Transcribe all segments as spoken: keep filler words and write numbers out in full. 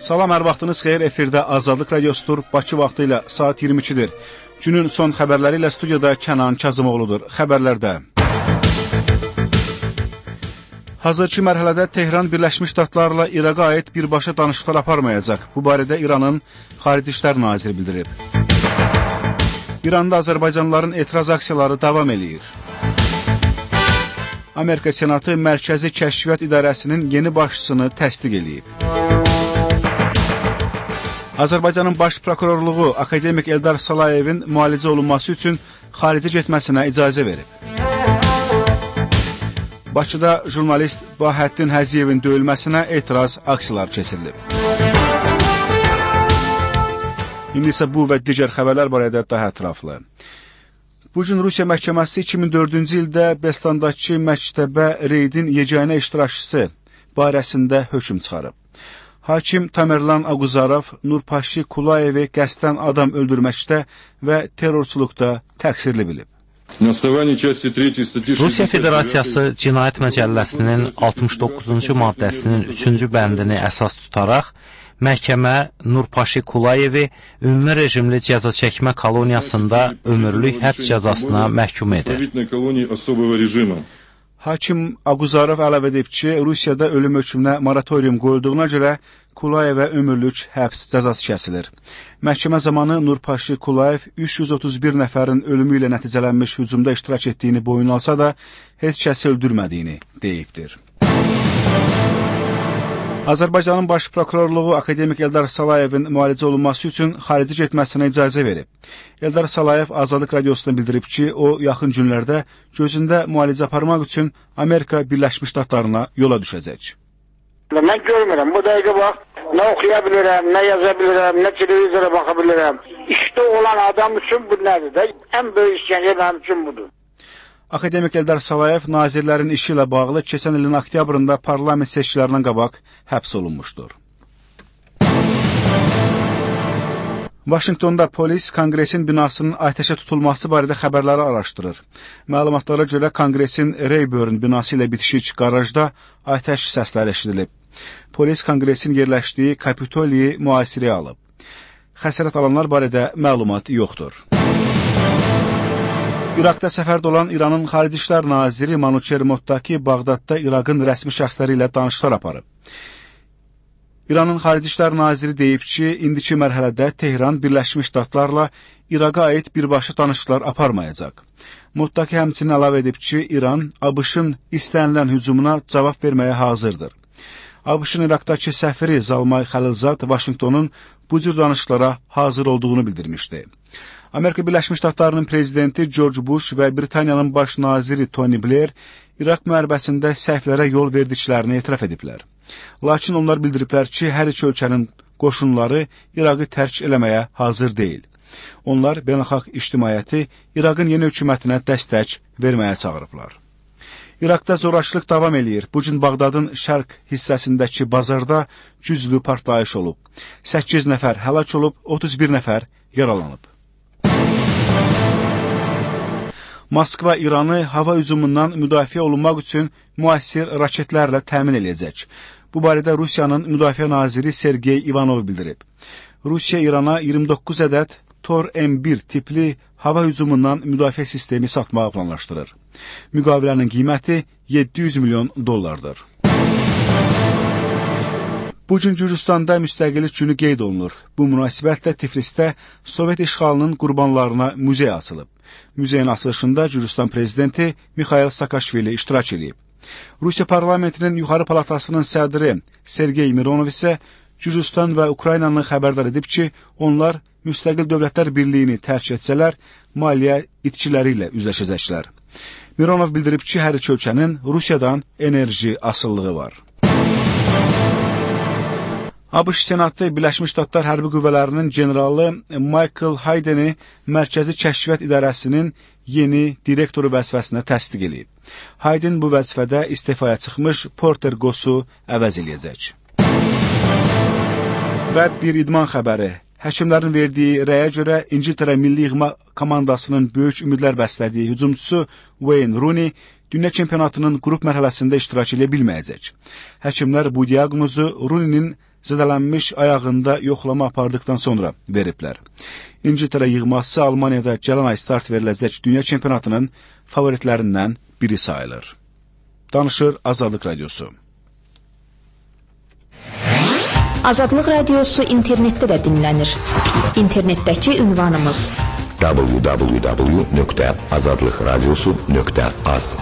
Salam, hər vaxtınız xeyir. Efirdə Azadlıq Radiosudur. Bakı vaxtı ilə saat iyirmi ikidir. Günün son xəbərləri ilə studiyada Kənan Kazımoğludur. Xəbərlərdə. Hazırki mərhələdə Tehran Birləşmiş Ştatlarla İraqa aid birbaşa danışıqlar aparmayacaq. Bu barədə İranın Xarici İşlər Naziri bildirib. İranda Azərbaycanlıların etiraz aksiyaları davam eləyir. Amerika Senatı Mərkəzi Kəşfiyyat İdarəsinin yeni başçısını təsdiq eləyib. Azərbaycanın Baş Prokurorluğu akademik Eldar Salayevin müalicə olunması üçün xaricə getməsinə icazə verib. Bakıda jurnalist Bahəddin Həziyevin döyülməsinə etiraz aksiyalar keçirilib. İndi isə bu və digər xəbərlər barədə daha ətraflı. Bugün Rusiya məhkəməsi iki min dördüncü ildə Bestandakı məktəbə reydin yeganə iştirakçısı barəsində hökm çıxarıb. Hakim Tamerlan Aguzarov Nurpaşi Kulayevi qəsdən adam öldürməkdə və terrorçuluqda təqsirli bilib. Rusiya Federasiyası Cinayət Məcəlləsinin altmış doqquzuncu maddəsinin üçüncü bəndini əsas tutaraq məhkəmə Nurpaşi Kulayevi ümumi rejimli cəza çəkmə koloniyasında ömürlük həbs cəzasına məhkum edir. Hakim Aguzarov əlavə edib ki, Rusiyada ölüm hökmünə moratorium qoyulduğuna görə Kulayevə ömürlük həbs cəzası kəsilir. Məhkəmə zamanı Nurpaşi Kulayev üç yüz otuz bir nəfərin ölümü ilə nəticələnmiş hücumda iştirak etdiyini boyun alsa da, heç kəsi öldürmədiyini deyibdir. Azərbaycanın Baş Prokurorluğu akademik Eldar Salayevin müalicə olunması üçün xarici getməsinə icazə verib. Eldar Salayev Azadlıq Radiosuna bildirib ki, o yaxın günlərdə gözündə müalicə aparmaq üçün Amerika Birləşmiş Ştatlarına yola düşəcək. Mən görmürəm, bu dəqiqə bax, nə oxuya bilirəm, nə yaza bilirəm, nə televizora baxa bilirəm. İşdə olan adam üçün bu nədir də? Ən böyük işgəncə mənim üçün budur. Akademik Eldar Salayev nazirlərin işi ilə bağlı keçən ilin oktyabrında parlament seçkilərindən qabaq həbs olunmuşdur. Vaşinqtonda polis Konqresin binasının atəşə tutulması barədə xəbərləri araşdırır. Məlumatlara görə Konqresin Rayburn binası ilə bitişik qarajda atəş səsləri eşidilib. Polis Konqresin yerləşdiyi Kapitoliyi mühasirəyə alıb. Xəsarət alanlar barədə məlumat yoxdur. İraqda səfərdə olan İranın Xarici İşlər Naziri Manucher Mottaki Bağdadda İraqın rəsmi şəxsləri ilə danışıqlar aparıb. İranın Xarici İşlər Naziri deyib ki, indiki mərhələdə Tehran Birləşmiş Ştatlarla İraqa aid birbaşa danışıqlar aparmayacaq. Mottaki həmçinin əlavə edib ki, İran ABŞ-ın istənilən hücumuna cavab verməyə hazırdır. ABŞ-ın İraqdakı səfiri Zalmay Xəlilzad Vaşinqtonun bu cür danışıqlara hazır olduğunu bildirmişdi. Amerika Birləşmiş Ştatlarının prezidenti George Bush və Britaniyanın baş naziri Tony Blair İraq müharibəsində səhvlərə yol verdiklərini etiraf ediblər. Lakin onlar bildiriblər ki, hər iki ölkənin qoşunları İraqı tərk eləməyə hazır deyil. Onlar beynəlxalq ictimaiyyəti İraqın yeni hökumətinə dəstək verməyə çağırıblar. İraqda zorakılıq davam eləyir. Bugün Bağdadın şərq hissəsindəki bazarda güclü partlayış olub. səkkiz nəfər həlak olub, otuz bir nəfər yaralanıb. Moskva İranı hava hücumundan müdafiə olunmaq üçün müasir raketlərlə təmin eləyəcək. Bu barədə Rusiyanın Müdafiə Naziri Sergey Ivanov bildirib. Rusiya İrana iyirmi doqquz ədəd Tor M bir tipli hava hücumundan müdafiə sistemi satmağı planlaşdırır. Müqavilənin qiyməti yeddi yüz milyon dollardır. Bugün Gürcüstanda müstəqillik günü qeyd olunur. Bu münasibətlə Tiflisdə Sovet işğalının qurbanlarına muzey açılıb. Muzeyin açılışında Gürcüstan prezidenti Mikhail Saakashvili iştirak edib. Rusiya parlamentinin yuxarı palatasının sədri Sergey Mironov isə Gürcüstan və Ukraynanı xəbərdar edib ki, onlar müstəqil dövlətlər birliyini tərk etsələr, maliyyə itkiləri ilə üzləşəcəklər. Mironov bildirib ki, hər iki ölkənin Rusiyadan enerji asılılığı var. ABŞ Senatı Birləşmiş Ştatlar Hərbi Qüvvələrinin generalı Michael Haydeni Mərkəzi Kəşfiyyat İdarəsinin yeni direktoru vəzifəsinə təsdiq edib. Hayden bu vəzifədə istifaya çıxmış Porter Gossu əvəz eləyəcək. Və bir idman xəbəri. Həkimlərin verdiyi rəyə görə İngiltərə Milli Yığma komandasının böyük ümidlər bəslədiyi hücumçusu Wayne Rooney dünya çempionatının qrup mərhələsində iştirak edə bilməyəcək. Həkimlər bu diaqnozu Rooney'nin zədələnmiş ayağında yoxlama apardıqdan sonra veriblər. İngiltərə yığması Almaniyada gələn ay start veriləcək dünya çempionatının favoritlərindən biri sayılır. Danışır Azadlıq Radiosu. Azadlıq Radiosu internetdə də dinlənir. İnternetdəki ünvanımız w w w nöqtə azadlıq radiosu nöqtə az.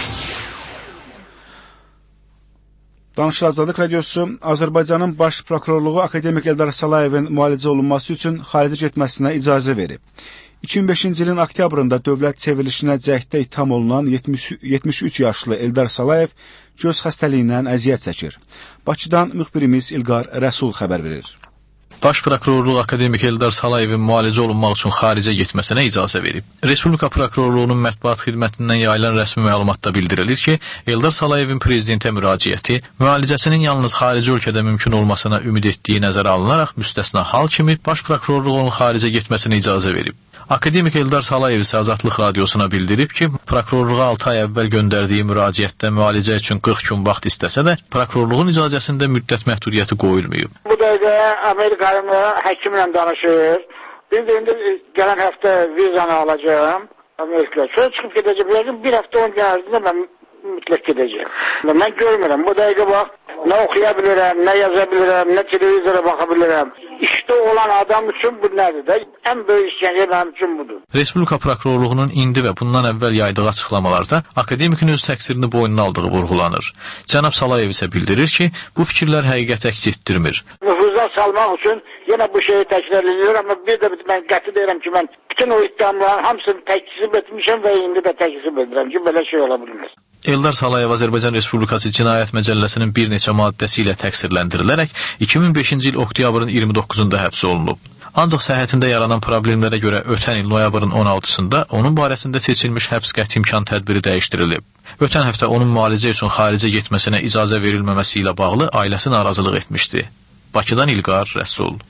Danışır Azadlıq Radiosu, Azərbaycanın Baş Prokurorluğu akademik Eldar Salayevin müalicə olunması üçün xarici getməsinə icazə verib. iki min beşinci ilin oktyabrında dövlət çevrilişinə cəhddə ittiham olunan yetmiş üç yaşlı Eldar Salayev göz xəstəliyindən əziyyət çəkir. Bakıdan müxbirimiz İlqar Rəsul xəbər verir. Baş Prokurorluğu akademik Eldar Salayevin müalicə olunmaq üçün xaricə getməsinə icazə verib. Respublika Prokurorluğunun mətbuat xidmətindən yayılan rəsmi məlumatda bildirilir ki, Eldar Salayevin prezidentə müraciəti müalicəsinin yalnız xarici ölkədə mümkün olmasına ümid etdiyi nəzərə alınaraq müstəsna hal kimi Baş Prokurorluğu onun xaricə getməsinə icazə verib. Akademik Eldar Salayev isə Azadlıq Radiosuna bildirib ki, prokurorluğa altı ay əvvəl göndərdiyi müraciətdə müalicə üçün qırx gün vaxt istəsə də, prokurorluğun icazəsində müddət məhdudiyyəti qoyulmayıb. Bu dəqiqə Amerikanın həkimlə danışır. Biz də indi gələn həftə vizanı alacağım Amerikaya. Sonra çıxıb gedəcəm. Bir həftə on gün ərzində mən mütləq gedəcəm. Mən görmürəm. Bu dəqiqə bax, nə oxuya bilirəm, nə yaza bilirəm, nə televizora baxa bilirəm. İşdə olan adam üçün bu nədir də? Ən böyük işgəncə mənim üçün budur. Respublika Prokurorluğunun indi və bundan əvvəl yaydığı açıqlamalarda akademikin öz təqsirini boynuna aldığı vurğulanır. Cənab Salayev isə bildirir ki, bu fikirlər həqiqət əks etdirmir. Nüfuza salmaq üçün yenə bu şeyi təkrar edilir, amma bir də mən qəti deyirəm ki, mən bütün o iddiamların hamısını təkzib etmişəm və indi də təkzib edirəm ki, belə şey ola bilməz. Eldar Salayev Azərbaycan Respublikası Cinayət Məcəlləsinin bir neçə maddəsi ilə təqsirləndirilərək iki min beşinci il oktyabrın iyirmi doqquzunda həbs olunub. Ancaq səhhətində yaranan problemlərə görə ötən il noyabrın on altısında onun barəsində seçilmiş həbs qəti imkan tədbiri dəyişdirilib. Ötən həftə onun müalicə üçün xaricə getməsinə icazə verilməməsi ilə bağlı ailəsi narazılıq etmişdi. Bakıdan İlqar Rəsul.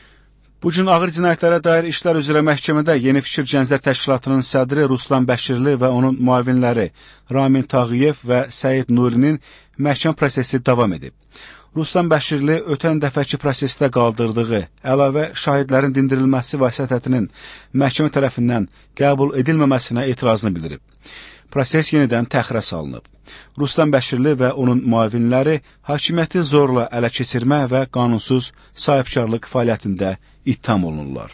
Bu gün ağır cinayətlərə dair işlər üzrə məhkəmədə Yeni Fikir Gənclər Təşkilatının sədri Ruslan Bəşirli və onun müavinləri Ramin Tağıyev və Səid Nurinin məhkəmə prosesi davam edib. Ruslan Bəşirli ötən dəfəki prosesdə qaldırdığı əlavə şahidlərin dindirilməsi vəsiyyətinin məhkəmə tərəfindən qəbul edilməməsinə etirazını bildirib. Proses yenidən təxirə salınıb. Ruslan Bəşirli və onun müavinləri hakimiyyəti zorla ələ keçirmə və qanunsuz sahibkarlıq fəaliyyətində ittiham olunurlar.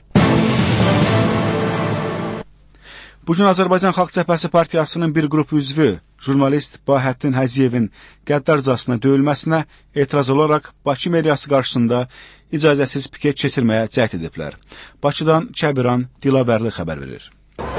Bugün Azərbaycan Xalq Cəbhəsi Partiyasının bir qrup üzvü, jurnalist Bahəttin Həziyevin qəddarcasına döyülməsinə etiraz olaraq Bakı meriyası qarşısında icazəsiz piket keçirməyə cəhd ediblər. Bakıdan Kəbiran Dilavərli xəbər verir.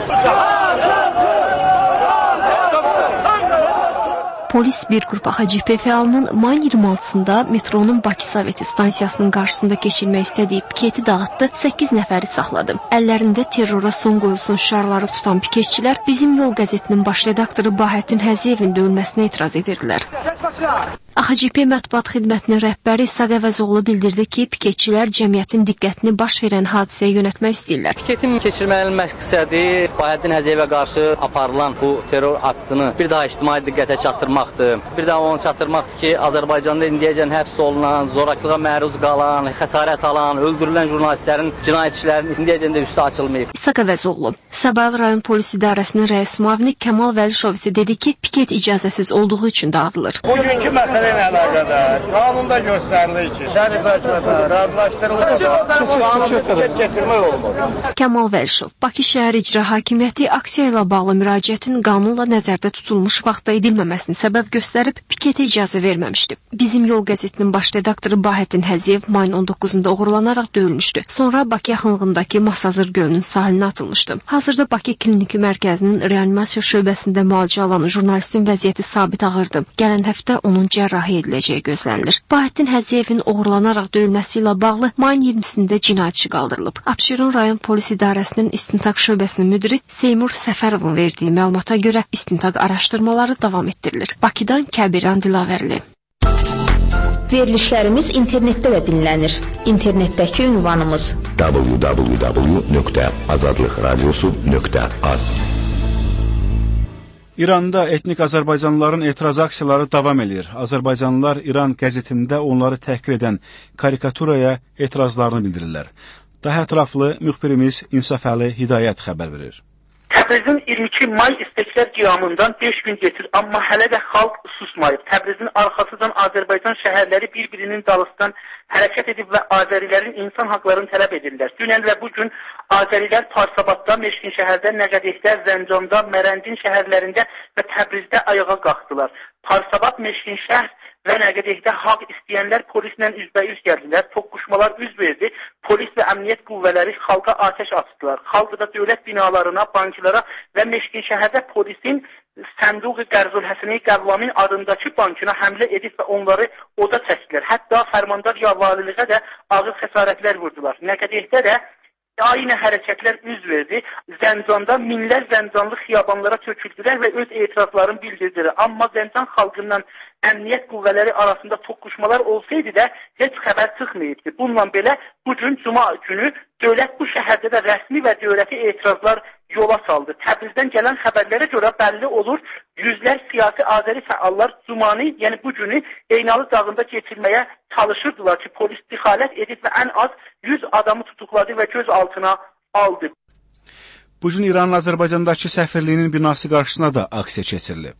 Polis bir qrup A X C P fəalının mayın iyirmi altısında metronun Bakı Soveti stansiyasının qarşısında keçirmək istədiyi piketi dağıtdı, səkkiz nəfəri saxladı. Əllərində terrora son qoyulsun şüarları tutan piketçilər Bizim Yol qəzetinin baş redaktoru Bahəttin Həziyevin döyülməsinə etiraz edirdilər. A X C P mətbuat xidmətinin rəhbəri İsaq Əvəzoğlu bildirdi ki, piketçilər cəmiyyətin diqqətini baş verən hadisəyə yönətmək istəyirlər. Piketin keçirmənin məqsədi Bahəttin Həziyevə qarşı aparılan bu terror aktını bir daha ictimai diqqətə çatdırmaqdır. Bir daha onu çatdırmaqdır ki, Azərbaycanda indiyəcən həbs olunan, zorakılığa məruz qalan, xəsarət alan, öldürülən jurnalistlərin, cinayətçilərin indiyəcən də üstü açılmayıb. İsaq Əvəzoğlu, Səbail rayon polis idarəsinin rəis müavini Kəmal Vəlişov isə dedi ki, piket icazəsiz olduğu üçün dağıdılır. Bugünkü məsələ ilə əlaqədar qanunda göstərilir ki, şərif hökumətə razılaşdırılır, qanunlu piket keçirmək olmur. Kəmal Vəlişov, Bakı şəhər icra hakimiyyəti aksiya ilə bağlı müraciətin qanunla nəzərdə tutulmuş vaxtda edilməməsini səbəb göstərib piketə icazə verməmişdi. Bizim Yol qəzetinin baş redaktoru Bahəttin Həziyev mayın on doqquzunda uğurlanaraq döyülmüşdü. Sonra Bakı yaxınlığındakı Masazır gölünün sahilinə atılmışdı. Hazırda Bakı Kliniki Mərkəzinin reanimasiya şöbəsində müalicə alan jurnalistin vəziyyəti sabit ağırdır. Gələn həftə onun cərrahi ediləcəyi gözlənilir. Bahəttin Həziyevin uğurlanaraq döyülməsi ilə bağlı mayın iyirmisində cinayət işi qaldırılıb. Abşeron rayon polis idarəsinin istintaq şöbəsinin müdiri Seymur Səfərovun verdiyi məlumata görə istintaq araşdırmaları davam etdirilir. Bakıdan Kəbiran Dilavərli. Verilişlərimiz internetdə də dinlənir. İnternetdəki ünvanımız w w w nöqtə azadlıq radiosu nöqtə az. İranda etnik Azərbaycanlıların etiraz aksiyaları davam edir. Azərbaycanlılar İran qəzetində onları təhqir edən karikaturaya etirazlarını bildirirlər. Daha ətraflı müxbirimiz İnsaf Əli Hidayət xəbər verir. Təbrizin iyirmi iki may isteklər qiyamından beş gün geçir, amma hələ də xalq susmayıb. Təbrizin arxasından Azərbaycan şəhərləri bir-birinin dalısından hərəkət edib və Azərilərin insan haqlarını tələb edirlər. Dünən və bugün Azərilər Parsabadda, Meşkin şəhərdə, Nəqədehdə, Zəncanda, Mərəndin şəhərlərində və Təbrizdə ayağa qalxdılar. Parsabad, Meşkin şəhər və Nəqədehdə haqq istəyənlər polislə üzbəyüz gəldilər. Toqquşmalar üz verdi. Polis və əmniyyət qüvvələri xalqa atəş açdılar. Xalq da dövlət binalarına, banklara və Meşkin şəhərdə polisin Sənduq-i Qərzul Həsəni Qəvvamin adındakı bankına həmlə edib və onları oda çəkdilər. Hətta fərmandar yavaliliğə də ağır xəsarətlər vurdular. Nəqədehdə də aynı hərəkətlər üz verdi. Zəncanda minlər zəncanlı xiyabanlara töküldülər və öz etirazlarını bildirdilər. Amma Zəncan xalqından əmniyyət qüvvələri arasında toqquşmalar olsaydı da heç xəbər çıxmayıbdı. Bununla belə bugün Cuma günü dövlət bu şəhərdə də rəsmi və dövləti etirazlar yola saldı. Təbrizdən gələn xəbərlərə görə bəlli olur, yüzlər siyasi Azəri fəallar Cumanı, yəni bu günü Eynalı dağında keçirməyə çalışırdılar ki, polis dixalət edib və ən az yüz adamı tutukladı və göz altına aldı. Bugün İranın Azərbaycandakı səfirliyinin binası qarşısına da aksiya keçirilib.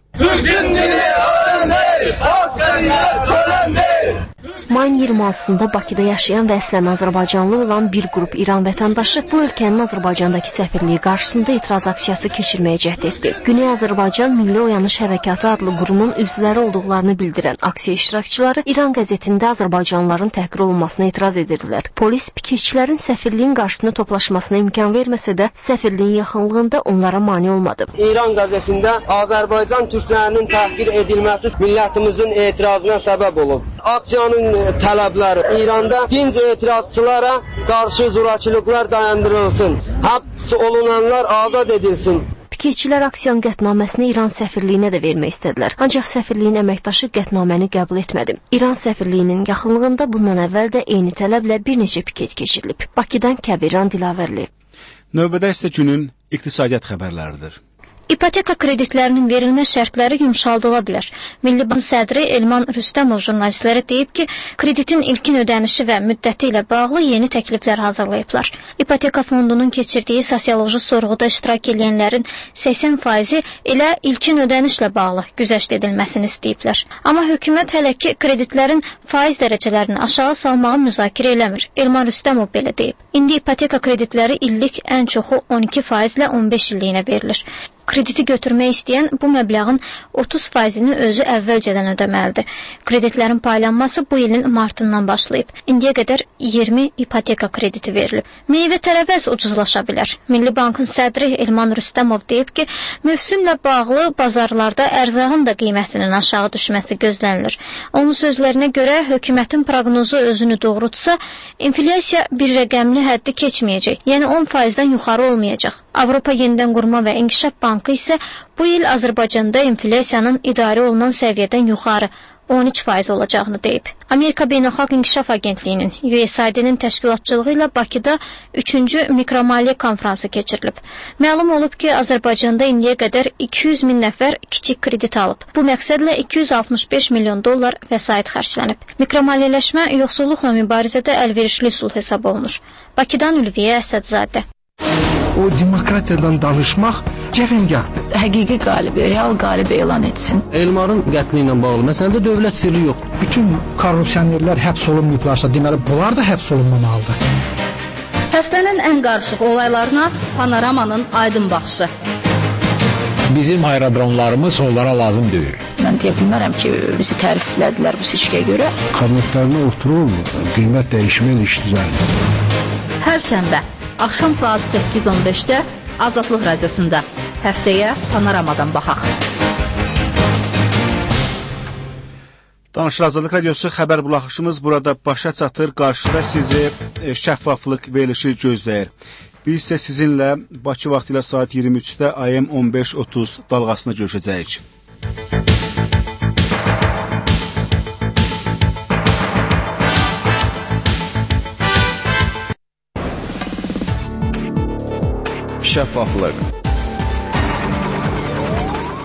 Mayın iyirmi altısında Bakıda yaşayan və əslən Azərbaycanlı olan bir qrup İran vətəndaşı bu ölkənin Azərbaycandakı səfirliyi qarşısında etiraz aksiyası keçirməyə cəhd etdi. Güney Azərbaycan Milli Oyanış Hərəkatı adlı qurumun üzvləri olduqlarını bildirən aksiya iştirakçıları İran qəzetində Azərbaycanlıların təhqir olunmasına etiraz edirdilər. Polis piketçilərin səfirliyin qarşısında toplaşmasına imkan verməsə də səfirliyin yaxınlığında onlara mane olmadı. İran qəzetində Azərbaycan türklərinin təhqir edilməsi millətimizin etirazına səbəb olub. Aksiyanın tələbləri İranda dinc etirazçılara qarşı zorakılıqlar dayandırılsın, həbs olunanlar azad edilsin. Piketçilər aksiyanın qətnaməsini İran səfirliyinə də vermək istədilər. Ancaq səfirliyin əməkdaşı qətnaməni qəbul etmədi. İran səfirliyinin yaxınlığında bundan əvvəl də eyni tələblə bir neçə piket keçirilib. Bakıdan Kəbiran Dilavərli. Növbədə isə günün iqtisadiyyat xəbərləridir. İpoteka kreditlərinin verilmə şərtləri yumşaldıla bilər. Milli Bank sədri Elman Rüstəmov jurnalistlərə deyib ki, kreditin ilkin ödənişi və müddəti ilə bağlı yeni təkliflər hazırlayıblar. İpoteka fondunun keçirdiyi sosioloji sorğuda iştirak edənlərin səksən faizi elə ilkin ödənişlə bağlı güzəşt edilməsini istəyiblər. Amma hökumət hələ ki kreditlərin faiz dərəcələrini aşağı salmağı müzakirə eləmir. Elman Rüstəmov belə deyib. İndi ipoteka kreditləri illik ən çoxu on iki faizlə on beş illiyinə verilir. Krediti götürmək istəyən bu məbləğin otuz faizini özü əvvəlcədən ödəməlidir. Kreditlərin paylanması bu ilin martından başlayıb. İndiyə qədər iyirmi ipoteka krediti verilib. Meyvə tərəvəz ucuzlaşa bilər. Milli Bankın sədri Elman Rüstəmov deyib ki, mövsümlə bağlı bazarlarda ərzağın da qiymətinin aşağı düşməsi gözlənilir. Onun sözlərinə görə hökumətin proqnozu özünü doğrultsa, inflyasiya bir rəqəmli həddi keçməyəcək. Yəni on faizdən yuxarı olmayacaq. Avropa Yenidən Qurma və İnkişaf Bankı isə bu il Azərbaycanda inflyasiyanın idarə olunan səviyyədən yuxarı on üç faiz olacağını deyib. Amerika Beynəlxalq İnkişaf Agentliyinin U S A I-nin təşkilatçılığı ilə Bakıda üçüncü mikromaliyyə konfransı keçirilib. Məlum olub ki, Azərbaycanda indiyə qədər iki yüz min nəfər kiçik kredit alıb. Bu məqsədlə iki yüz altmış beş milyon dollar vəsait xərclənib. Mikromaliyyələşmə yoxsulluqla mübarizədə əlverişli üsul hesab olunur. Bakıdan Ülviyə Əsədzadə. O demokratiyadan danışmaq cəfəngahdır. Həqiqi qalibi, real qalibi elan etsin. Elmarın qətli ilə bağlı məsələdə dövlət sirri yoxdur. Bütün korrupsionerlər həbs olunmayıblarsa, deməli bunlar da həbs olunmamalıdır. Həftənin ən qarışıq olaylarına Panoramanın aydın baxışı. Bizim aerodromlarımız onlara lazım deyil. Mən deyə bilmərəm ki, bizi təriflədilər bu seçkiyə görə. Kabinetlərində oturur, qiymət dəyişmə iş düzəlir. Hər şənbə axşam saat səkkiz on beşdə Azadlıq Radiosunda. Həftəyə Panoramadan baxaq. Danışır Azadlıq Radiosu xəbər buraxışımız burada başa çatır. Qarşıda sizi şəffaflıq verilişi gözləyir. Biz isə sizinlə Bakı vaxtı ilə saat iyirmi üçdə A M on beş otuz dalğasına görüşəcəyik. Şəffaflıq.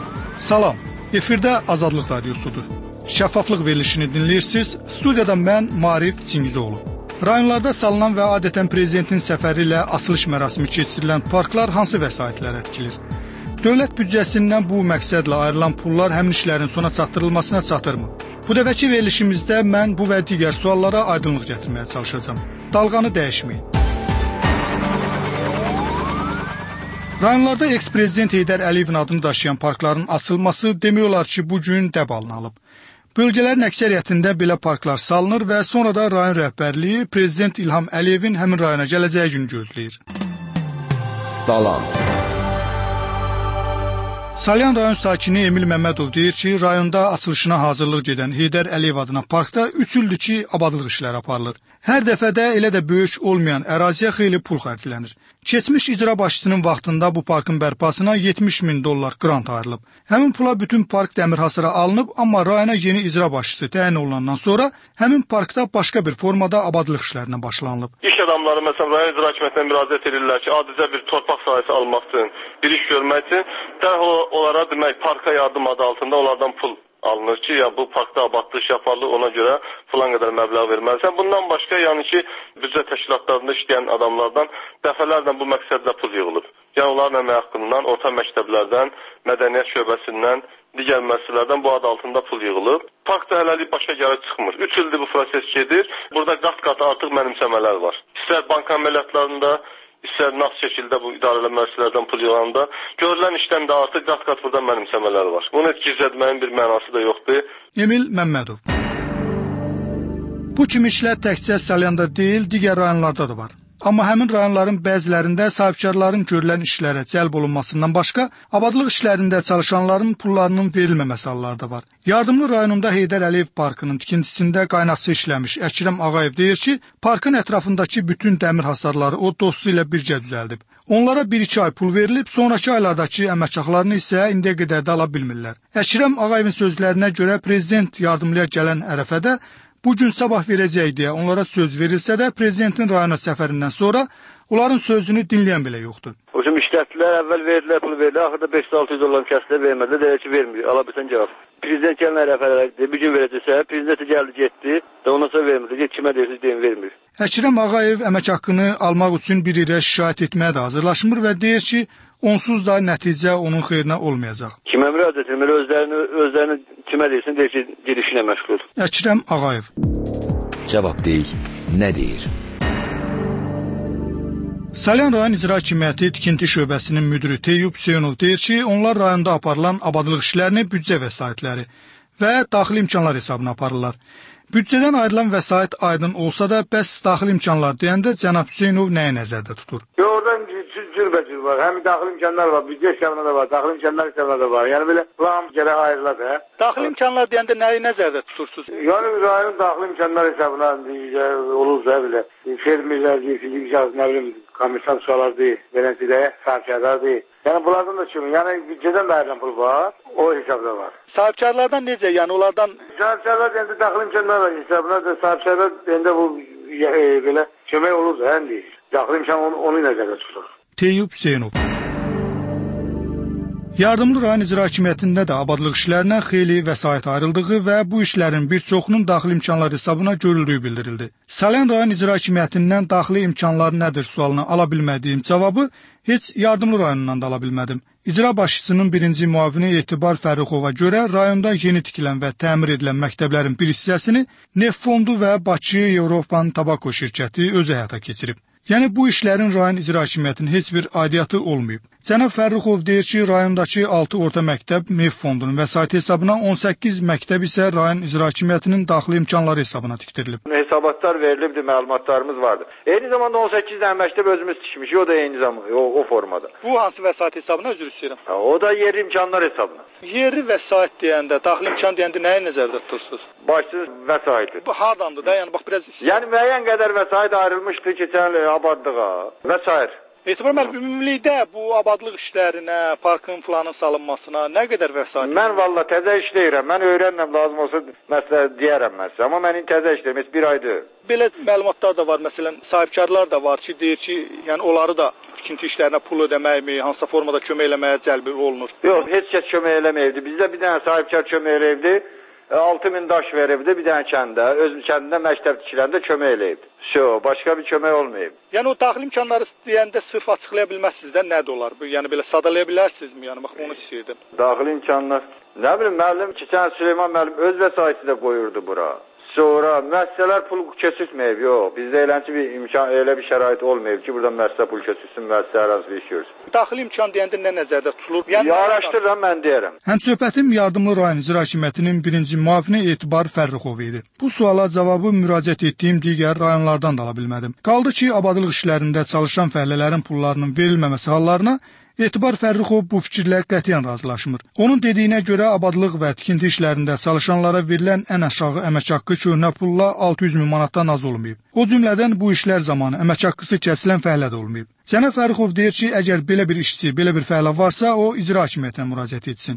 Salam, efirdə Azadlıq Radiosudur. Şəffaflıq verilişini dinləyirsiniz. Studiyada mən Marif Çingizoğlu. Rayonlarda salınan və adətən prezidentin səfəri ilə açılış mərasimi keçirilən parklar hansı vəsaitlərə ətkilir? Dövlət büdcəsindən bu məqsədlə ayrılan pullar həmin işlərin sona çatdırılmasına çatırmı? Bu dəfəki verilişimizdə mən bu və digər suallara aydınlıq gətirməyə çalışacağam. Dalğanı dəyişməyin. Rayonlarda eks-prezident Heydər Əliyevin adını daşıyan parkların açılması demək olar ki, bu gün dəbalını alıb. Bölgələrin əksəriyyətində belə parklar salınır və sonra da rayon rəhbərliyi prezident İlham Əliyevin həmin rayona gələcəyi günü gözləyir. Dalan. Salyan rayon sakini Emil Məmmədov deyir ki, rayonda açılışına hazırlıq gedən Heydər Əliyev adına parkda üç ildir ki, abadlıq işləri aparılır. Hər dəfədə elə də böyük olmayan əraziyə xeyli pul xərclənir. Keçmiş icra başçısının vaxtında bu parkın bərpasına yetmiş min dollar qrant ayrılıb. Həmin pula bütün park dəmirhasıra alınıb, amma rayona yeni icra başçısı təyin olunandan sonra həmin parkda başqa bir formada abadlıq işlərinə başlanılıb. İş adamları məsələn rayon icra hakimiyyətinə müraciət edirlər ki, adicə bir torpaq sahəsi almaq üçün, bir iş görmək üçün dərhal onlara demək parka yardım adı altında onlardan pul alınır ki, ya bu parkda abadlıq yaparlı, ona görə filan qədər məbləğ verməlisən. Bundan başqa, yəni ki, büdcə təşkilatlarında işləyən adamlardan dəfələrlə bu məqsədlə pul yığılıb. Yəni onların əmək haqqından, orta məktəblərdən, mədəniyyət şöbəsindən, digər müəssisələrdən bu ad altında pul yığılıb. Parkda hələlik başa gəlib çıxmır. üç ildir bu proses gedir. Burada qat-qat artıq mənimsəmələr var. İstər bank əməliyyatlarında, İstər nasıl şəkildə bu idarəli müəssisələrdən pul yığanda, görülən işdən də artıq qat-qat burada mənimsəmələr var. Bunu heç gizlətməyin bir mənası da yoxdur. Emil Məmmədov. Bu kimi işlər təkcə Salyanda deyil, digər rayonlarda da var. Amma həmin rayonların bəzilərində sahibkarların görülən işlərə cəlb olunmasından başqa, abadlıq işlərində çalışanların pullarının verilməməsi halları da var. Yardımlı rayonunda Heydər Əliyev parkının tikintisində qaynaqçı işləmiş Əkrəm Ağayev deyir ki, parkın ətrafındakı bütün dəmir hasarları o dostu ilə birgə düzəldib. Onlara bir iki ay pul verilib, sonraki aylardakı əmək haqlarını isə indiyə qədər də ala bilmirlər. Əkrəm Ağayevin sözlərinə görə prezident yardımlıya gələn ərəfədə bu gün sabah verəcək deyə onlara söz verilsə də, prezidentin rayona səfərindən sonra onların sözünü dinləyən belə yoxdur. O kimi işlətdilər, əvvəl verdilər, pul verdilər, axırda beş yüz altı yüz dollar kəsdilər, vermədilər, deyək ki, vermir, ala bilsən cavab. Prezident gələn ərəfələrə bir gün verəcəksə, prezidenti gəldi, getdi, və ondan sonra vermir, kimə deyirsiniz, deyin, vermir. Əkrəm Ağayev əmək haqqını almaq üçün bir yerə şikayət etməyə də hazırlaşmır və deyir ki, onsuz da nəticə onun xeyrinə olmayacaq. Kimə müraciət etmir, özlərini, özlərini kimə deyirsin, deyir ki, girişinə məşğul. Əkrəm Ağayev. Cavab deyil, nə deyir? Salyan rayon icra hakimiyyəti tikinti şöbəsinin müdiri Teyyub Hüseynov deyir ki, onlar rayonda aparılan abadlıq işlərini büdcə vəsaitləri və daxili imkanlar hesabına aparırlar. Büdcədən ayrılan vəsait aydın olsa da, bəs daxili imkanlar deyəndə cənab Hüseynov nəyə nəzərdə tutur? Oradan cürbəcür var. Həm daxili imkanlar var, büdcə hesabına da var, daxili imkanlar hesabına da var. Yəni belə plan gərək ayrılır da. Daxili imkanlar deyəndə nəyi nəzərdə tutursunuz? Yəni rayonun daxili imkanlar hesabına olur da belə. Fermerlər, fizik şahs, nə bilim, komisyon sualardır, beləncədə sahibkarlardır. Yəni bunlardan da kimi, yəni büdcədən də ayrılan pul var, o hesabda var. Sahibkarlardan necə, yəni onlardan? Sahibkarlar deyəndə daxili imkanlar var hesabına da, sahibkarlar deyəndə bu e, belə kömək olur da, həm deyil. Daxili imkan onu, onu nəzərdə tutur. Teyyub Hüseynov. Yardımlı rayon icra hakimiyyətində də abadlıq işlərinə xeyli vəsait ayrıldığı və bu işlərin bir çoxunun daxili imkanlar hesabına görüldüyü bildirildi. Salyan rayon icra hakimiyyətindən daxili imkanlar nədir sualına ala bilmədiyim cavabı heç yardımlı rayonundan da ala bilmədim. İcra başçısının birinci müavini Etibar Fərrixova görə rayonda yeni tikilən və təmir edilən məktəblərin bir hissəsini Neft Fondu və Bakı Avropan Tabako şirkəti özü həyata keçirib. Yəni bu işlərin rayon icra hakimiyyətinin heç bir aidiyyatı olmayıb. Cənab Fərrixov deyir ki, rayondakı altı orta məktəb Neft Fondunun vəsait hesabına, on səkkiz məktəb isə rayon icra hakimiyyətinin daxili imkanları hesabına tikdirilib. Hesabatlar verilibdir, məlumatlarımız vardır. Eyni zamanda on səkkiz dənə məktəb özümüz tikmişik, o da eyni zamanda, o, o formada. Bu hansı vəsait hesabına üzr istəyirəm? O da yerli imkanlar hesabına. Yerli vəsait deyəndə, daxili imkan deyəndə nəyi nəzərdə tutursunuz? Başsız vəsaiti. Bu hardandır da, yəni bax biraz... Yəni müəyyən qədər vəsait ayrılmışdı keçən abadlığa. Vəsait. Etibar müəllim, ümumilikdə bu abadlıq işlərinə, parkın filanın salınmasına nə qədər vəsait? Mən valla təzə işləyirəm. Mən öyrənməm, lazım olsa məsələ deyərəm mən sizə. Amma mən təzə işləyirəm, heç bir aydır. Belə məlumatlar da var, məsələn, sahibkarlar da var ki, deyir ki, yəni onları da tikinti işlərinə pul ödəməkmi, hansısa formada kömək eləməyə cəlb olunur? Yox, heç kəs kömək eləməyibdi. Bizdə bir dənə sahibkar kömək eləyibdi. altı min daş veribdi bir dənə kəndə. Öz kəndində məktəb tikirəndə kömək eləyibdi. Şo, başqa bir kömək olmayıb. Yəni o daxili imkanları deyəndə sırf açıqlaya bilməzsiniz də nədir olar? Bu yəni belə sadalaya bilərsinizmi? Yəni bax onu istəyirdim. Daxili imkanlar. Nə bilim müəllim keçən Süleyman müəllim öz vəsaiti də qoyurdu bura. Sonra müəssisələr pul keçirtməyib, yox. Bizdə eləncə bir imkan, elə bir şərait olmayıb ki, burada müəssisə pul keçirsin, müəssisə ərazisi bir iş görsün. Daxili imkan deyəndə nə nəzərdə tutulur? Yəni, araşdırıram, mən deyərəm. Həmsöhbətim Yardımlı rayon icra hakimiyyətinin birinci müavini Etibar Fərrixov idi. Bu suala cavabı müraciət etdiyim digər rayonlardan da ala bilmədim. Qaldı ki, abadlıq işlərində çalışan fəhlələrin pullarının verilməməsi hallarına Etibar Fərrixov bu fikirlə qətiyyən razılaşmır. Onun dediyinə görə abadlıq və tikinti işlərində çalışanlara verilən ən aşağı əmək haqqı köhnə pulla altı yüz min manatdan az olmayıb. O cümlədən bu işlər zamanı əmək haqqısı kəsilən fəhlə də olmayıb. Cənab Fərrixov deyir ki, əgər belə bir işçi, belə bir fəhlə varsa, o icra hakimiyyətinə müraciət etsin.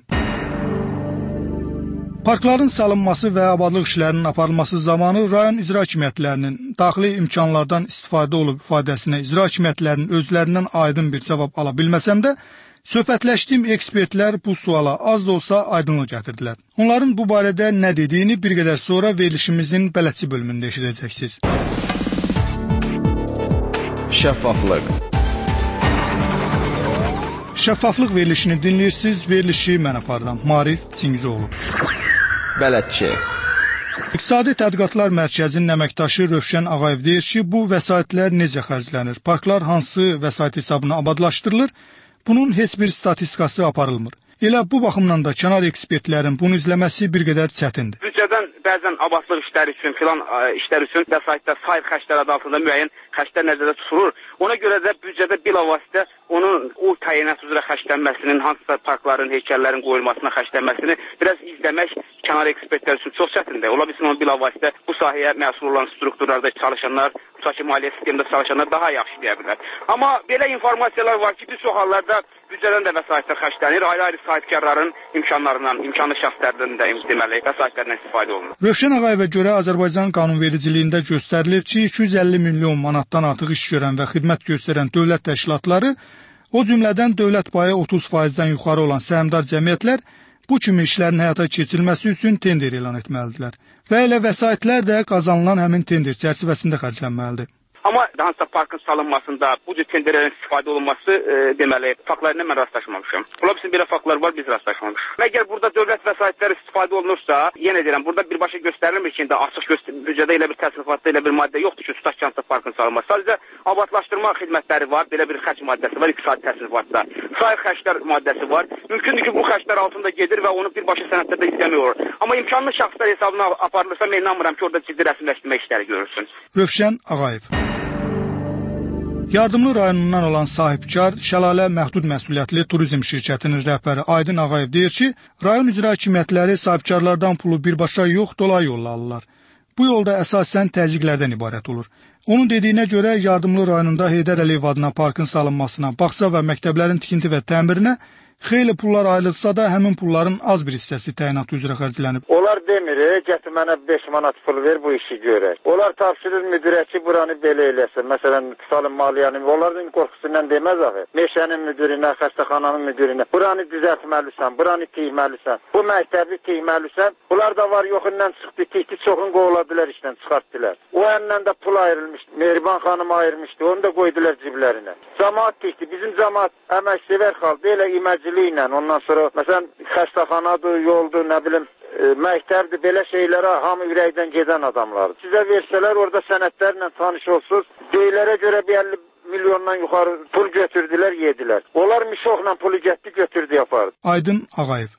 Parkların salınması və abadlıq işlərinin aparılması zamanı rayon icra hakimiyyətlərinin daxili imkanlardan istifadə olub ifadəsinə icra hakimiyyətlərinin özlərindən aydın bir cavab ala bilməsəm də, söhbətləşdiyim ekspertlər bu suala az da olsa aydınlıq gətirdilər. Onların bu barədə nə dediyini bir qədər sonra verilişimizin bələdçi bölümündə eşidəcəksiniz. Şəffaflıq. Şəffaflıq verilişini dinləyirsiniz, verilişi mən aparıram. Marif Çingizoğlu. Bələdçi. İqtisadi Tədqiqatlar Mərkəzinin əməkdaşı Rövşən Ağayev deyir ki, bu vəsaitlər necə xərclənir? Parklar hansı vəsait hesabına abadlaşdırılır? Bunun heç bir statistikası aparılmır. Elə bu baxımdan da kənar ekspertlərin bunu izləməsi bir qədər çətindir. Büdcədən bəzən abadlıq işləri üçün, filan işlər üçün vəsaitdə sayır xərclər adı altında müəyyən xərclər nəzərdə tutulur. Ona görə də büdcədə bilavasitə onun o təyinat üzrə xərclənməsinin, hansısa parkların, heykəllərin qoyulmasına xərclənməsini biraz izləmək kənar ekspertlər üçün çox çətindir. Ola bilsin onun bilavasitə bu sahəyə məsul olan strukturlarda çalışanlar, tutaq ki, maliyyə sistemində çalışanlar daha yaxşı deyə bilər. Amma belə informasiyalar var ki, bir çox hallarda büdcədən də vəsaitlər xərclənir, ayrı-ayrı sahibkarların imkanlarından, imkanlı şəxslərdən də deməli vəsaitlərdən istifadə olunur. Rövşən Ağayevə görə Azərbaycan qanunvericiliyində göstərilir ki, iki yüz əlli milyon manatdan artıq iş görən və xidmət göstərən dövlət təşkilatları, o cümlədən dövlət payı otuz faizdən yuxarı olan səhmdar cəmiyyətlər bu kimi işlərin həyata keçirilməsi üçün tender elan etməlidirlər və elə vəsaitlər də qazanılan həmin tender çərçivəsində xərclənməlidir. Amma hansısa parkın salınmasında bu cür tenderlərin istifadə olunması e, deməli faktlarına mən rastlaşmamışam. Ola bilsin belə faktlar var, biz rastlaşmamışıq. Əgər burada dövlət vəsaitləri istifadə olunursa, yenə deyirəm, burada birbaşa göstərilmir ki, indi açıq büdcədə elə bir təsnifatda elə bir maddə yoxdur ki, tutaq ki, hansısa parkın salınması. Sadəcə abadlaşdırma xidmətləri var, belə bir xərc maddəsi var, iqtisadi təsnifatda. Sayıq xərclər maddəsi var. Mümkündür ki, bu xərclər altında gedir və onu birbaşa sənəddə izləmir. Amma imkanlı şəxslər hesabına aparılırsa, mən inanmıram ki, orada ciddi rəsmiləşdirmə işləri görürsün. Rövşən Ağayev. Yardımlı rayonundan olan sahibkar Şəlalə Məhdud Məsuliyyətli Turizm şirkətinin rəhbəri Aydın Ağayev deyir ki, rayon icra hakimiyyətləri sahibkarlardan pulu birbaşa yox, dolayı yolla alırlar. Bu yolda əsasən təzyiqlərdən ibarət olur. Onun dediyinə görə Yardımlı rayonunda Heydər Əliyev adına parkın salınmasına, bağça və məktəblərin tikinti və təmirinə xeyli pullar ayrılsa da həmin pulların az bir hissəsi təyinat üzrə xərclənib. Onlar demir, gətir mənə beş manat pul ver bu işi görək. Onlar tapşırır müdirə ki, buranı belə eləsin. Məsələn, salın maliyyəni, onların qorxusundan deməz axı. Meşənin müdirinə, xəstəxananın müdirinə, buranı düzəltməlisən, buranı tiyməlisən, bu məktəbi tiyməlisən. Bunlar da var, yoxundan çıxdı, tihti çoxun qovuladılar, işdən çıxartdılar. O əndən də pul ayrılmışdı, Mehriban xanım ayırmışdı, onu da qoydular ciblərinə. Camaat tihti, bizim camaat əməksevər xalq, elə iməciliyi ondan sonra, məsələn, xəstəxanadır, yoldur, nə bilim, e, məktəbdir, belə şeylərə hamı ürəkdən gedən adamlardır. Sizə versələr, orada sənədlərlə tanış olsunuz, deylərə görə bir əlli milyondan yuxarı pul götürdülər, yedilər. Onlar mişoxla pulu getdi, götürdü, yapardı. Aydın Ağayev.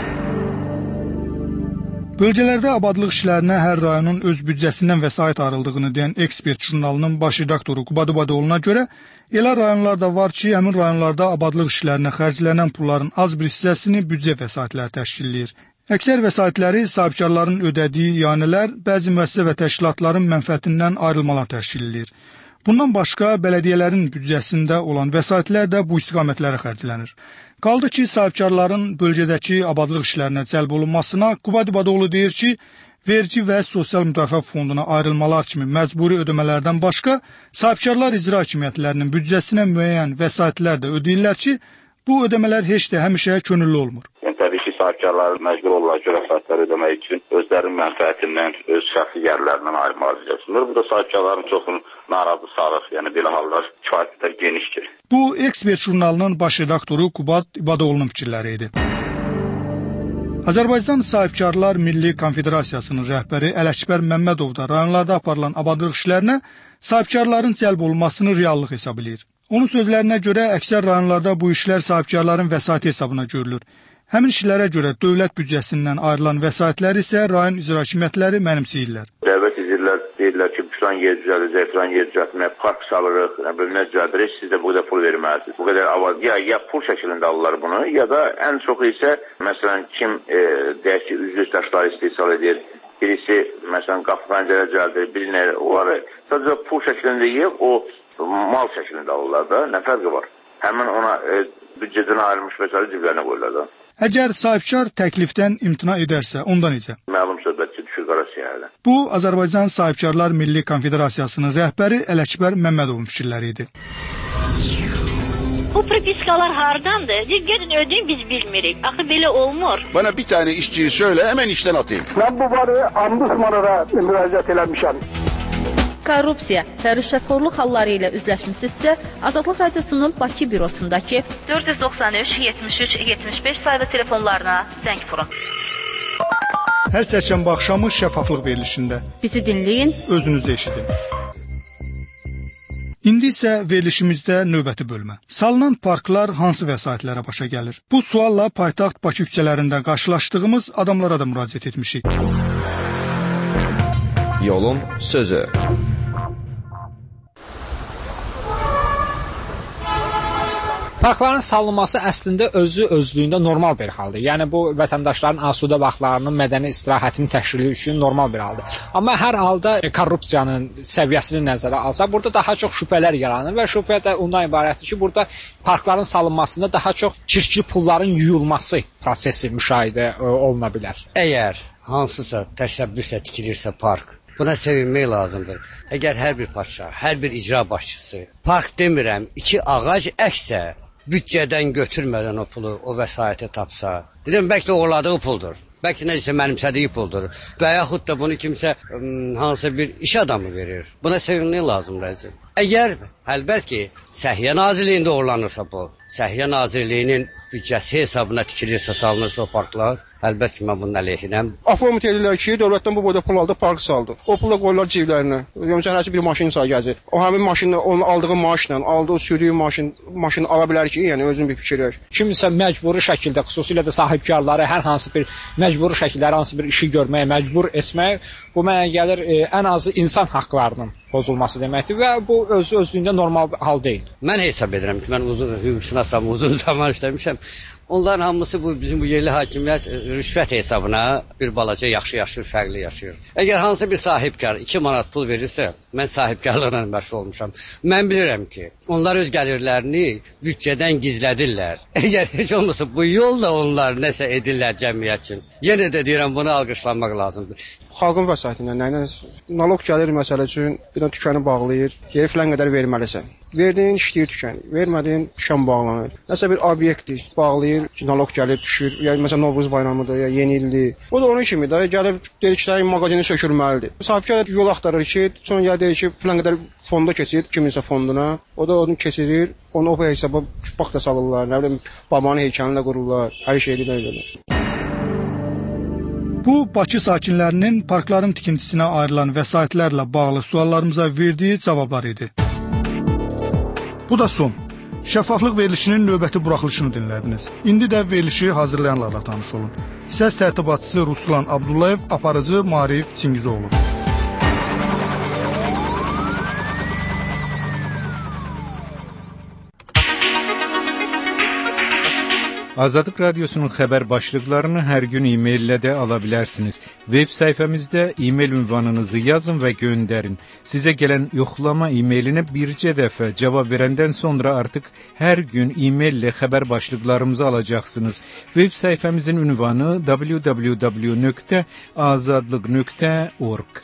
Bölgələrdə abadlıq işlərinə hər rayonun öz büdcəsindən vəsait ayrıldığını deyən ekspert jurnalının baş redaktoru Qubad Ubadoğlu'na görə, elə rayonlarda var ki, həmin rayonlarda abadlıq işlərinə xərclənən pulların az bir hissəsini büdcə vəsaitləri təşkil edir. Əksər vəsaitləri sahibkarların ödədiyi ianələr, bəzi müəssisə və təşkilatların mənfəətindən ayrılmalar təşkil edir. Bundan başqa, bələdiyyələrin büdcəsində olan vəsaitlər də bu istiqamətlərə xərclənir. Qaldı ki, sahibkarların bölgədəki abadlıq işlərinə cəlb olunmasına Qubad Ubadoğlu deyir ki, vergi və sosial müdafiə fonduna ayrılmalar kimi məcburi ödəmələrdən başqa, sahibkarlar icra hakimiyyətlərinin büdcəsinə müəyyən vəsaitlər də ödəyirlər ki, bu ödəmələr heç də həmişə könüllü olmur. Yəni, təbii ki, sahibkarlar məcbur olurlar ki, vəsaitləri ödəmək üçün özlərinin mənfəətindən, öz şəxsi gəlirlərindən ayrılmalar edəcəksinlər. Bu da sahibkarların çoxunu narazı salır, yəni belə hallar kifayət qədər genişdir. Bu, Ekspert jurnalının baş redaktoru Qubad İbadoğlu'nun fikirləri idi. Azərbaycan Sahibkarlar Milli Konfederasiyasının rəhbəri Ələkbər Məmmədov da rayonlarda aparılan abadlıq işlərinə sahibkarların cəlb olunmasını reallıq hesab edir. Onun sözlərinə görə əksər rayonlarda bu işlər sahibkarların vəsaiti hesabına görülür. Həmin işlərə görə dövlət büdcəsindən ayrılan vəsaitləri isə rayon icra hakimiyyətləri mənimsəyirlər. Dövlət izləyirlər, deyirlər ki, filan yer düzələcək, filan yer düzəltmək, park salırıq, nə düzəldirik, siz də bu qədər pul verməlisiniz. Bu qədər avad, ya, ya pul şəklində alırlar bunu, ya da ən çoxu isə, məsələn, kim e, deyək ki, üzlü daşları istehsal edir, birisi, məsələn, qapı pəncərə düzəldir, birinə, onları sadəcə pul şəklində yiyib, o mal şəklində alırlar da, nə fərqi var? Həmin ona e, büdcədən ayrılmış vəsaiti ciblərinə qoyurlar da. Əgər sahibkar təklifdən imtina edərsə, onda necə? Məlum söhbətçi düşür qara siyahıda. Bu, Azərbaycan Sahibkarlar Milli Konfederasiyasının rəhbəri Ələkbər Məmmədovun fikirləri idi. Bu propiskalar hardandır? Gedin ödeyin, biz bilmirik. Axı belə olmur. Bana bir tane işçiyi söyle, hemen işten atayım. Ben bu barı Ombudsman'a müraciət eləmişəm. Korrupsiya və rüşvətxorluq halları ilə üzləşmisinizsə, Azadlıq Radiosunun Bakı bürosundakı dörd yüz doxsan üç yetmiş üç yetmiş beş sayılı telefonlarına zəng vurun. Hər çərşənbə axşamı şəffaflıq verilişində. Bizi dinləyin, özünüzü eşidin. İndi isə verilişimizdə növbəti bölmə. Salınan parklar hansı vəsaitlərə başa gəlir? Bu sualla paytaxt Bakı küçələrində qarşılaşdığımız adamlara da müraciət etmişik. Yolun sözü. Parkların salınması əslində özü özlüyündə normal bir haldır. Yəni bu vətəndaşların asudə vaxtlarının mədəni istirahətini təşkili üçün normal bir haldır. Amma hər halda korrupsiyanın səviyyəsini nəzərə alsa, burada daha çox şübhələr yaranır və şübhə də ondan ibarətdir ki, burada parkların salınmasında daha çox çirkli pulların yuyulması prosesi müşahidə oluna bilər. Əgər hansısa təşəbbüslə tikilirsə park, buna sevinmək lazımdır. Əgər hər bir padşah, hər bir icra başçısı, park demirəm, iki ağac əksə, büdcədən götürmədən o pulu, o vəsaiti tapsa, dedim, bəlkə də uğurladığı puldur, bəlkə nəsə mənimsədiyi puldur və yaxud da bunu kimsə ım, hansısa bir iş adamı verir. Buna sevinmək lazımdır. Əgər, əlbət ki, Səhiyyə Nazirliyində uğurlanırsa bu, Səhiyyə Nazirliyinin büdcəsi hesabına tikilirsə, salınırsa o parklar, əlbət ki, mən bunun əleyhinəm. Afomit edirlər ki, dövlətdən bu boyda pul aldı, park saldı. O pula qoyurlar ciblərinə. Görmüşsən, hər bir maşın sağ gəzir. O həmin maşını, onun aldığı maaşla, aldığı sürdüyü maşın, maşını ala bilər ki, yəni özün bir fikir ver. Kimsə məcburi şəkildə, xüsusilə də sahibkarları hər hansı bir məcburi şəkildə hər hansı bir işi görməyə məcbur etmək, bu mənə gəlir e, ən azı insan haqqlarının pozulması deməkdir və bu öz özlüyündə normal hal deyil. Mən hesab edirəm ki, mən uzun hüquqşünasam, uzun zaman işləmişəm. Onların hamısı bu bizim bu yerli hakimiyyət rüşvət hesabına bir balaca yaxşı yaşayır, fərqli yaşayır. Əgər hansı bir sahibkar iki manat pul verirsə, mən sahibkarlarla məşğul olmuşam. Mən bilirəm ki, onlar öz gəlirlərini büdcədən gizlədirlər. Əgər heç olmasa bu yolla onlar nəsə edirlər cəmiyyət üçün. Yenə də deyirəm, bunu alqışlanmaq lazımdır. Xalqın vəsaitindən, nə ilə naloq gəlir məsələ üçün bir dənə dükkanı bağlayır, yeri filan qədər verməlisən. Verdiyin işləyir dükkanı, vermədiyin dükkan bağlanır. Nəsə bir obyektdir, bağlayır, naloq gəlir, düşür. Ya məsələn Novruz bayramıdır, ya yeni ildir. O da onun kimi də gəlib deyir ki, mağazini sökülməlidir. Sahibkar yol axtarır ki, sonra gəlir deyir ki, filan qədər fonda keçir, kiminsə fonduna. O da onu keçirir, onu o hesaba bax da salırlar, nə bilim, babanın heykəlini də qururlar, hər şeyi də edirlər. Bu, Bakı sakinlərinin parkların tikintisinə ayrılan vəsaitlərlə bağlı suallarımıza verdiyi cavablar idi. Bu da son. Şəffaflıq verilişinin növbəti buraxılışını dinlədiniz. İndi də verilişi hazırlayanlarla tanış olun. Səs tərtibatçısı Ruslan Abdullayev, aparıcı Marif Çingizoğlu. Azadlıq Radiosunun xəbər başlıqlarını hər gün e-maillə də ala bilərsiniz. Web səhifəmizdə e-mail ünvanınızı yazın və göndərin. Sizə gələn yoxlama e-mailinə bircə dəfə cavab verəndən sonra artıq hər gün e-maillə xəbər başlıqlarımızı alacaqsınız. Web səhifəmizin ünvanı w w w nöqtə azadlıq nöqtə org.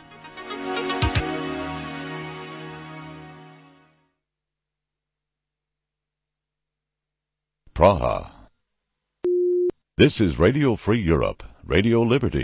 Praha. This is Radio Free Europe, Radio Liberty.